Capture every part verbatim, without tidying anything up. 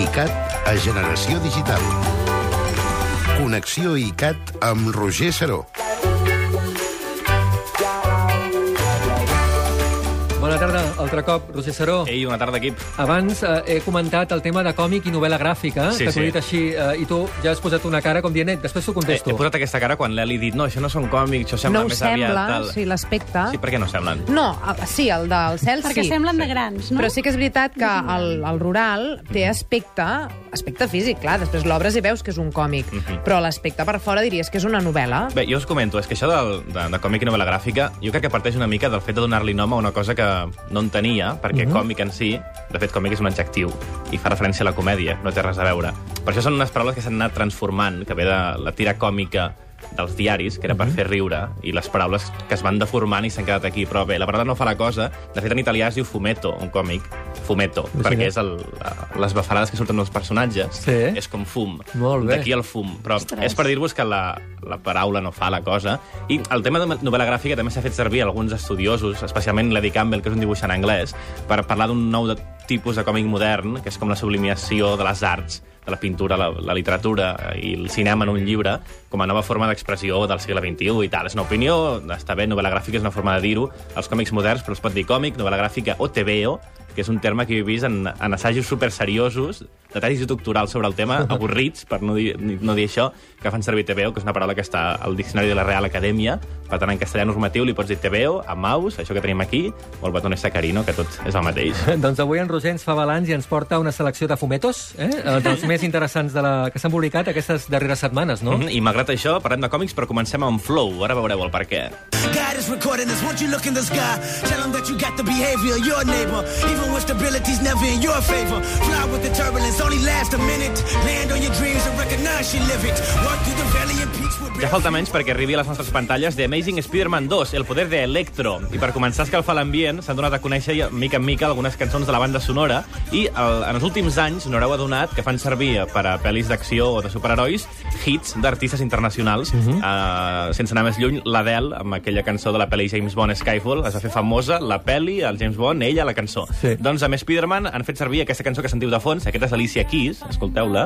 ICAT a Generació Digital. Connexió ICAT amb Roger Saró. Bona tarda, altre cop, Roger Saró. Ei, bona tarda, equip. Abans eh, he comentat el tema de còmic i novel·la gràfica, Sí, que t'ho sí. he dit així, eh, i tu ja has posat una cara com dient, eh, després t'ho He, contesto. he posat aquesta cara quan l'Eli ha dit no, això no són còmics, això sembla No ho més aviat... sembla, Tal. sí, l'aspecte. Sí, per què no semblen? No, a- sí, el del cel Perquè sí. semblen de grans, no? Però sí que és veritat que el, el rural té aspecte, aspecte físic, clar, després l'obres i veus que és un còmic, Mhm. però l'aspecte per fora diries que és una novel·la. Bé, jo us comento, és que això del, de, de còmic i novel·la gràfica, jo crec que parteix una mica del fet de donar-li nom a una cosa que no en tenia, perquè Mhm. còmic en si, de fet, còmic és un adjectiu, i fa referència a la comèdia, no té res a veure. Per això són unes paraules que s'han anat transformant, que ve de la tira còmica dels diaris, que era per fer riure, i les paraules que es van deformant i s'han quedat aquí. Però bé, la paraula no fa la cosa. De fet, en italià es diu fumetto, un còmic. Fumetto, Sí. perquè és el, les bafarades que surten dels personatges. Sí. És com fum. Molt bé. D'aquí el fum. Però Ostres. és per dir-vos que la, la paraula no fa la cosa. I el tema de novel·la gràfica també s'ha fet servir a alguns estudiosos, especialment l'Eddie Campbell, que és un dibuixant anglès, per parlar d'un nou de, tipus de còmic modern, que és com la sublimació de les arts, de la pintura, la, la literatura i el cinema en un llibre, com a nova forma d'expressió del segle vint-i-u i tal. És una opinió, està bé, novel·la gràfica és una forma de dir-ho. Els còmics moderns, però es pot dir còmic, novel·la gràfica o T V O, que és un terme que he vist en, en assajos superseriosos, de tesis doctorals sobre el tema, avorrits, per no dir, no dir això, que fan servir T V O, que és una paraula que està al diccionari de la Real Acadèmia. Per tant, en castellà normatiu li pots dir T V O, a mouse, això que tenim aquí, o el botón sacarino, que tot és el mateix. Doncs avui en Roger ens fa balanç i ens porta una selecció de fumetos, eh? eh, dels més interessants de la, que s'han publicat aquestes darreres setmanes, no? Mm -hmm. I malgrat això, parlem de còmics, però comencem amb Flow. Ara veureu el per què. God is recording this. Won't you look in the sky? Tell them that you got the behavior of your neighbor, even when stability's never in your favor. Fly with the turbulence, only last a minute. Land on your dreams and recognize you live it. Work through the valley and peaks with... Ja falta menys perquè arribi a les nostres pantalles The Amazing Spider-Man dos, El poder de Electro. I per començar a escalfar l'ambient, s'han donat a conèixer mica en mica algunes cançons de la banda sonora i el, en els últims anys n'haureu adonat que fan servir per a pel·lis d'acció o de superherois hits d'artistes internacionals. Uh -huh. uh, sense anar més lluny, l'Adele, amb aquella cançó de la pel·li James Bond Skyfall, es va fer famosa, la pel·li, el James Bond, ella, la cançó. Sí. Doncs amb Spider-Man han fet servir aquesta cançó que sentiu de fons, aquesta és Alicia Keys, escolteu-la.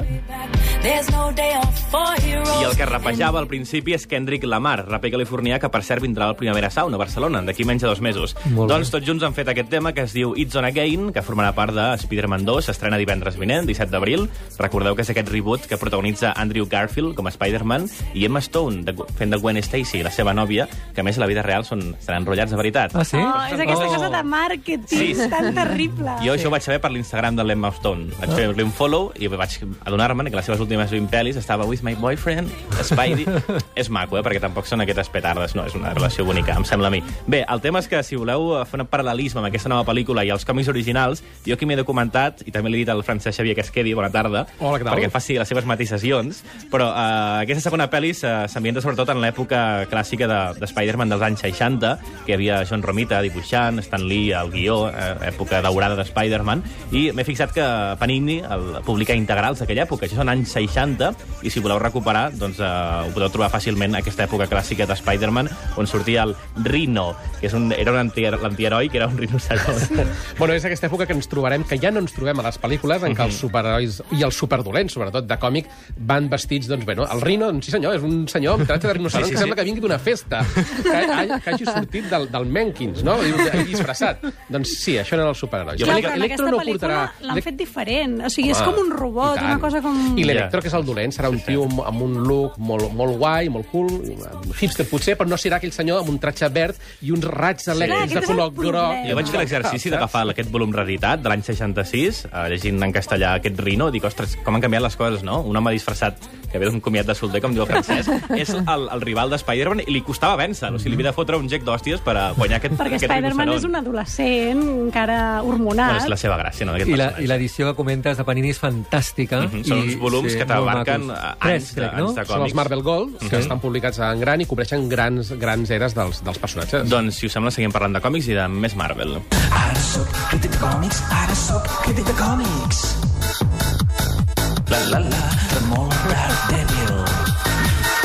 I el que rapejava al principi és Kendrick Lamar, raper californià que per cert vindrà al Primavera Sound a Barcelona, d'aquí menys de dos mesos. Molt bé. Doncs tots junts han fet aquest tema que es diu It's On Again, que formarà part de Spider-Man dos, s'estrena divendres vinent, disset d'abril. Recordeu que és aquest reboot que protagonitza Andrew Garfield com a Spider-Man i Emma Stone de, fent de Gwen Stacy, la seva nòvia, que a més a la vida real són, estan enrotllats de veritat. Ah, sí? Oh, és aquesta Oh. cosa de màrqueting, Sí. tan terrible. Jo això ho vaig saber per l'Instagram de l'Emma Stone. Vaig fer-li un follow i vaig adonar-me que les seves últimes vint pel·lis estava with my boyfriend, Spidey. És maco, eh? Perquè tampoc són aquestes petardes, no, és una relació bonica, em sembla a mi. Bé, el tema és que si voleu fer un paral·lelisme amb aquesta nova pel·lícula i els còmics originals, jo aquí m'he documentat, i també l'he dit al Francesc Xavier que es quedi, bona tarda, Hola, què tal? perquè em faci les seves matisacions, però eh, aquesta segona pel·li se- s'ambienta sobretot en l'època clàssica de, de Spider-Man dels anys seixanta, que hi havia John Romita dibuixant, Stan Lee al guió, eh, època daurada de Spider-Man, i m'he fixat que Panini el publica integrals d'aquella època. Això són anys seixanta, i si voleu recuperar, doncs eh, ho podeu trobar fàcilment, aquesta època clàssica de Spider-Man, on sortia el Rhino, que és un, era un anti, l'antiheroi, que era un rinoceront. Bueno, és aquesta època que ens trobarem, que ja no ens trobem a les pel·lícules, en què els superherois i els superdolents, sobretot de còmic, van vestits, doncs, bé, no? El Rhino, doncs, sí senyor, és un senyor amb tratge de rinoceront Sí, sí, que sembla sí. que vingui d'una festa, que, ha- que hagi sortit del, del Menkins, no? I disfressat. Doncs sí, això eren els superherois. Jo Clar, crec però que en aquesta no pel·lícula portarà- l'han fet diferent. O sigui, és Home, com un robot, i tant. una cosa com... I l'Electro, que és el dolent, serà un tio amb, amb un look molt, molt guai, molt cool, hipster potser, però no serà aquell senyor amb un tratge verd i uns raigs elèctrics de aquest és el color groc. problema. Jo vaig fer l'exercici d'agafar aquest volum reeditat de l'any seixanta-sis, eh, llegint en castellà aquest Rhino, dic, ostres, com han canviat les coses, no? Un home disfressat que ve d'un comiat de solter, com diu el Francesc, és el, el rival de Spider-Man i li costava vèncer. O sigui, li havia de fotre un gec d'hòsties per a guanyar aquest, Perquè aquest Spider-Man rinoceront. és un adolescent, encara Bueno, hormonat. és la seva gràcia, no? d'aquest I la- personatge. I l'edició que comentes de Panini és fantàstica. Mhm, són uns volums que molt t'abarquen macos. anys Tres, de- crec, no? anys de Són els còmics. Marvel Gold, que estan publicats en gran i cobreixen grans, grans eres dels, dels personatges. Doncs, si us sembla, seguim parlant de còmics i de més Marvel. Ara soc crític de còmics, ara soc crític de còmics. La, la, la, de molt Daredevil.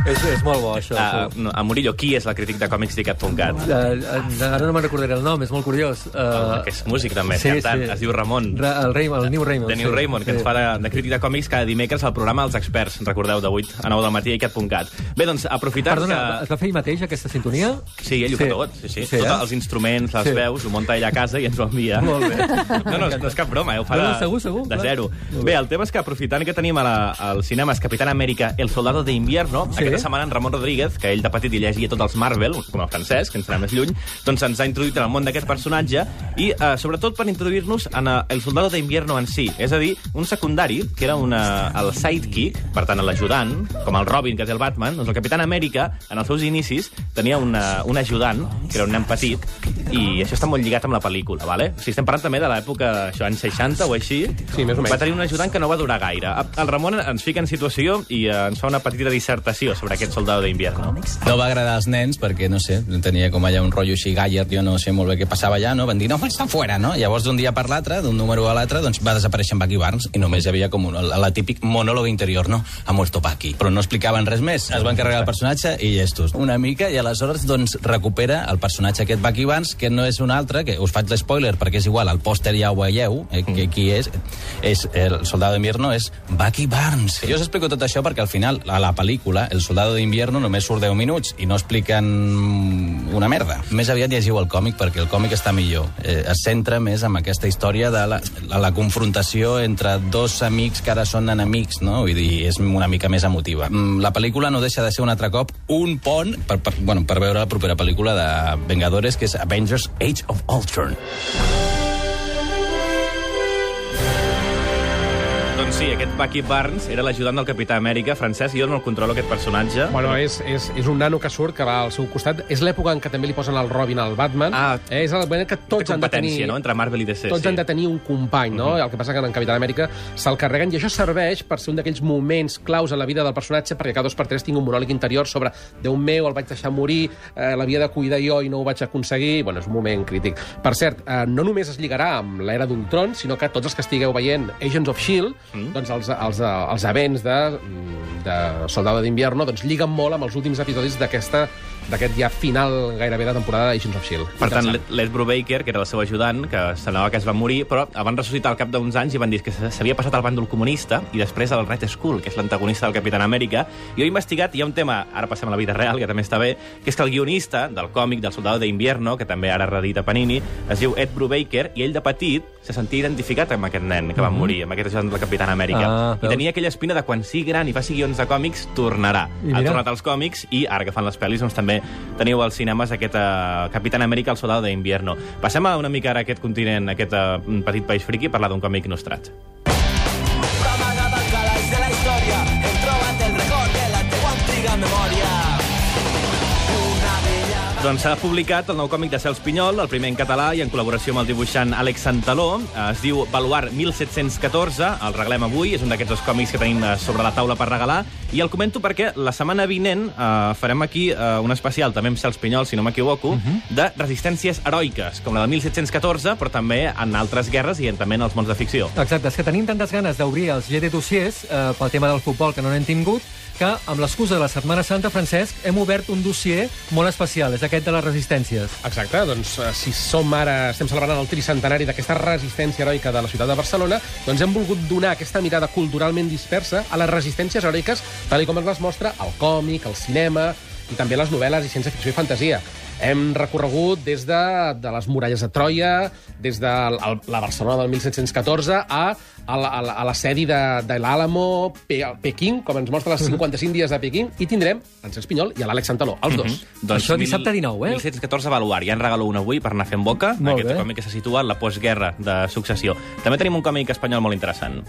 És, és molt bo, això. Uh, no, a Murillo, qui és el crític de còmics dicat punt cat? Uh, ara no me'n recordaré el nom, és molt curiós. Uh, que és músic, també, sí, cantant. Sí. Es diu Ramon. Ra el, Raymond, el New Raymond. De New sí, Raymond, que sí. ens fa de, de crític de còmics cada dimecres al programa Els Experts. Recordeu, de vuit a nou del matí a icat punt cat. Bé, doncs, aprofitant Perdona, que... es va fer ell mateix, aquesta sintonia? Sí, ell ho sí. fa tot. Sí, sí. sí Tots eh? els instruments, les sí. veus, ho munta ell a casa i ens ho envia. Molt bé. No, no, no és cap broma, eh? Ho fa no, no, de, segur, segur, de clar. zero. Bé, el tema és que aprofitant que tenim a la, al cinema Capitán América El Soldado de Invierno, sí. aquesta setmana en Ramon Rodríguez, que ell de petit hi llegia tots els Marvel, com el francès, que ens serà més lluny, doncs ens ha introduït en el món d'aquest personatge i, eh, sobretot, per introduir-nos en uh, El Soldado de Invierno en si, és a dir, un secundari, que era una, el sidekick, per tant, l'ajudant, com el Robin, que és el Batman, doncs el Capitán Amèrica, en els seus inicis, tenia una, un ajudant, que era un nen petit, i això està molt lligat amb la pel·lícula, vale? O sigui, estem parlant també de l'època, això, anys seixanta o així. Sí, més o menys. Va tenir un ajudant que no va durar gaire. El Ramon ens fica en situació i eh, ens fa una petita dissertació sobre aquest Soldado de Invierno. No va agradar als nens perquè, no sé, tenia com allà un rotllo així galler, jo no sé molt bé què passava allà, no? Van dir, no, està fora, no? Llavors, d'un dia per l'altre, d'un número a l'altre, doncs va desaparèixer en Bucky Barnes i només hi havia com un, la típic monòleg interior, no? Ha muerto Bucky. Però no explicaven res més. Es van carregar el personatge i llestos. Una mica, i aleshores, doncs, recupera el personatge aquest Bucky Barnes, que no és un altre, que us faig l'espoiler perquè és igual, al pòster ja ho veieu, eh, que qui és, és el Soldado de Invierno és Bucky Barnes. Jo us explico tot això perquè al final, a la pel·lícula, el Soldado de Invierno només surt deu minuts i no expliquen una merda. Més aviat llegiu el còmic perquè el còmic està millor. Eh, es centra més en aquesta història de la, la confrontació entre dos amics que ara són enemics, no? Vull dir, és una mica més emotiva. La pel·lícula no deixa de ser un altre cop un pont per, per, bueno, per veure la propera pel·lícula de Vengadores, que és Avengers Age of Ultron. Doncs sí, aquest Bucky Barnes era l'ajudant del Capità Amèrica francès. Jo no el controlo, aquest personatge. Bueno, és, és, és un nano que surt, que va al seu costat. És l'època en què també li posen el Robin al Batman. Ah, eh, és el moment que tots han de tenir... no?, entre Marvel i D C. Tots sí. han de tenir un company, no? Mm-hmm. El que passa que en Capità Amèrica se'l carreguen, i això serveix per ser un d'aquells moments claus en la vida del personatge, perquè cada dos per tres tinc un monòleg interior sobre Déu meu, el vaig deixar morir, eh, l'havia de cuidar jo i no ho vaig aconseguir. Bueno, és un moment crític. Per cert, eh, no només es lligarà amb l'era d'Ultron, sinó que tots els que estigueu veient Agents of S H I E L D, mm. doncs els, els, els events de, de Soldado de Invierno doncs lliguen molt amb els últims episodis d'aquesta d'aquest ja final gairebé de temporada d'Agents of S H I E L D. Per tant, Les Brubaker, que era el seu ajudant, que semblava que es va morir, però el van ressuscitar al cap d'uns anys i van dir que s'havia passat al bàndol comunista i després al Red Skull, que és l'antagonista del Capitán Amèrica. Jo he investigat, hi ha un tema, ara passem a la vida real, que també està bé, que és que el guionista del còmic del Soldado de Invierno, que també ara redita Panini, es diu Ed Brubaker, i ell de petit se sentia identificat amb aquest nen que va morir, amb aquest ajudant del Capitán Amèrica. Ah, I tenia aquella espina de quan sigui gran i faci guions de còmics, tornarà. I ha mira. tornat als còmics i ara que fan les pel·lis, doncs també teniu als cinemes aquest uh, Capitán Amèrica, el Soldado de Invierno. Passem a una mica ara a aquest continent, aquest uh, petit país friqui, a parlar d'un còmic il·lustrat. Amagat al calaix de la història, hem trobat el record de la teua antiga memòria. Una vella... Doncs s'ha publicat el nou còmic de Cels Pinyol, el primer en català i en col·laboració amb el dibuixant Àlex Santaló. Es diu Baluard mil set-cents catorze, el regalem avui, és un d'aquests dos còmics que tenim sobre la taula per regalar, i el comento perquè la setmana vinent eh, farem aquí eh, un especial, també amb Cels Pinyol, si no m'equivoco, uh-huh. de resistències heroiques, com la de mil set-cents catorze, però també en altres guerres i en, també en els mons de ficció. Exacte, és que tenim tantes ganes d'obrir els G D dossiers eh, pel tema del futbol que no n'hem tingut, que amb l'excusa de la Setmana Santa, Francesc, hem obert un dossier molt especial, és aquest de les resistències. Exacte, doncs si som ara, estem celebrant el tricentenari d'aquesta resistència heroica de la ciutat de Barcelona, doncs hem volgut donar aquesta mirada culturalment dispersa a les resistències heroiques, tal com ens les mostra el còmic, el cinema i també les novel·les i ciència-ficció i fantasia. Hem recorregut des de, de les muralles de Troia, des de la Barcelona del mil set-cents catorze a, a, la, a l'assedi de, de l'Àlamo, Pe, Pequín, com ens mostra les cinquanta-cinc dies de Pequín, i tindrem en Cels Pinyol i l'Àlex Santaló, els dos. Mm-hmm. Doncs Això dissabte dinou, eh? mil set-cents catorze Baluard. Ja en regalo un avui per anar fent boca. Molt aquest bé. còmic que se situa en la postguerra de successió. També tenim un còmic espanyol molt interessant.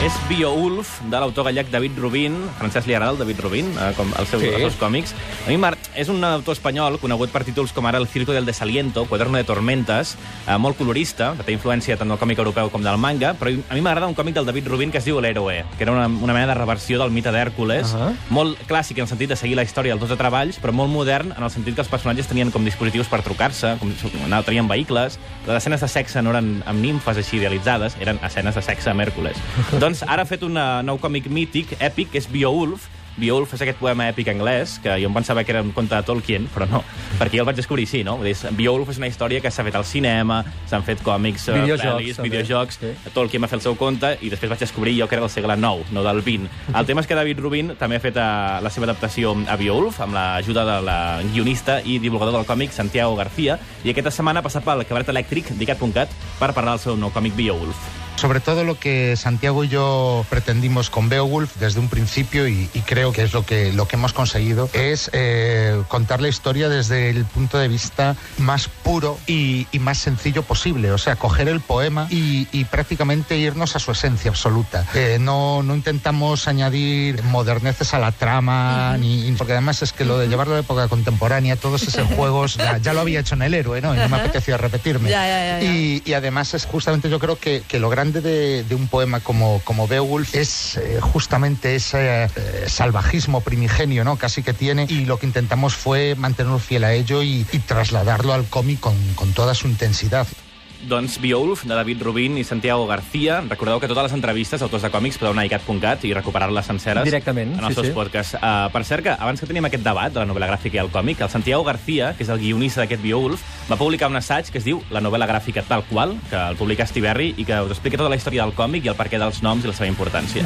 És Beowulf, de l'autor gallec David Rubin. Francesc li agrada el David Rubin, eh, com els seus, Sí. els seus còmics. A mi és un autor espanyol conegut per títols com ara El circo del desaliento, Cuaderno de tormentas, eh, molt colorista, que té influència tant del còmic europeu com del manga, però a mi m'agrada un còmic del David Rubin que es diu L'Héroe, que era una, una mena de reversió del mite d'Hèrcules, Uh -huh. molt clàssic en el sentit de seguir la història dels dotze treballs, però molt modern en el sentit que els personatges tenien com dispositius per trucar-se, com tenien vehicles, les escenes de sexe no eren amb nimfes així idealitzades, eren escenes de sexe amb Hèrcules. Doncs ara ha fet un nou còmic mític, èpic, que és Beowulf. Beowulf és aquest poema èpic anglès, que jo em pensava que era un conte de Tolkien, però no, perquè jo el vaig descobrir així, no? Beowulf és una història que s'ha fet al cinema, s'han fet còmics, videojocs, pel·lis, també. videojocs, Sí. Tolkien va fer el seu conte i després vaig descobrir jo que era del segle nou, no del vint. El tema és que David Rubin també ha fet uh, la seva adaptació a Beowulf, amb l'ajuda de la guionista i divulgador del còmic Santiago García, i aquesta setmana ha passat pel cabaret elèctric d'Icat punt cat per parlar del seu nou còmic Beowulf. Sobre todo lo que Santiago y yo pretendimos con Beowulf desde un principio, y, y creo que es lo que, lo que hemos conseguido, es eh, contar la historia desde el punto de vista más puro y, y más sencillo posible. O sea, coger el poema y, y prácticamente irnos a su esencia absoluta. Eh, no, no intentamos añadir moderneces a la trama, ni, porque además es que lo de llevarlo a la época contemporánea, todos esos juegos, ya, ya lo había hecho en El Héroe, ¿no? Y no me apetecía repetirme. Ya, ya, ya, ya. Y, y además es justamente, yo creo que, que lo grande De, de un poema como, como Beowulf es eh, justamente ese eh, salvajismo primigenio, ¿no? Casi que tiene, y lo que intentamos fue mantenernos fiel a ello y, y trasladarlo al cómic con, con toda su intensidad. Doncs Beowulf, de David Rubin i Santiago García. Recordeu que totes les entrevistes, autors de còmics, podeu anar a icat punt cat i recuperar-les senceres directament, en els sí, seus sí. podcasts. Uh, per cert, que abans que tenim aquest debat de la novel·la gràfica i el còmic, el Santiago García, que és el guionista d'aquest Beowulf, va publicar un assaig que es diu La novel·la gràfica tal qual, que el publica Estiberri i que us explica tota la història del còmic i el perquè dels noms i la seva importància.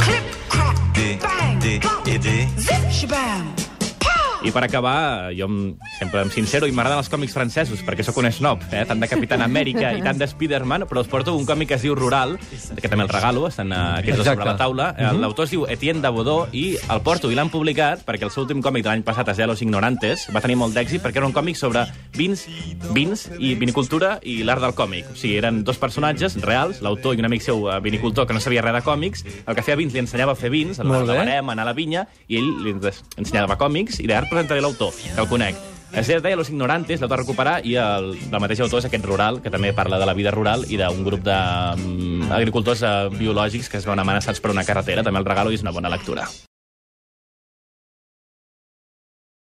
I per acabar, jo em, sempre em sincero i m'agraden els còmics francesos perquè sóc un snob, eh? tant de Capitán Amèrica i tant de Spider-Man, però us porto un còmic que es diu Rural, que també el regalo, estan uh, aquests dos sobre la taula. Uh -huh. L'autor es diu Etienne Dabodeau i el porto i l'han publicat perquè el seu últim còmic de l'any passat, Es de los Ignorantes, va tenir molt d'èxit perquè era un còmic sobre vins, vins i vinicultura i l'art del còmic. O sigui, eren dos personatges reals, l'autor i un amic seu uh, vinicultor que no sabia res de còmics, el que feia vins li ensenyava a fer vins, a la barem, anar a la vinya, i ell li ensenyava còmics, i d'ara presentaré l'autor, que el conec. Es deia Los Ignorantes, l'autor a recuperar, i el, el mateix autor és aquest Rural, que també parla de la vida rural i d'un grup d'agricultors um, biològics que es veuen amenaçats per una carretera. També el regalo i és una bona lectura.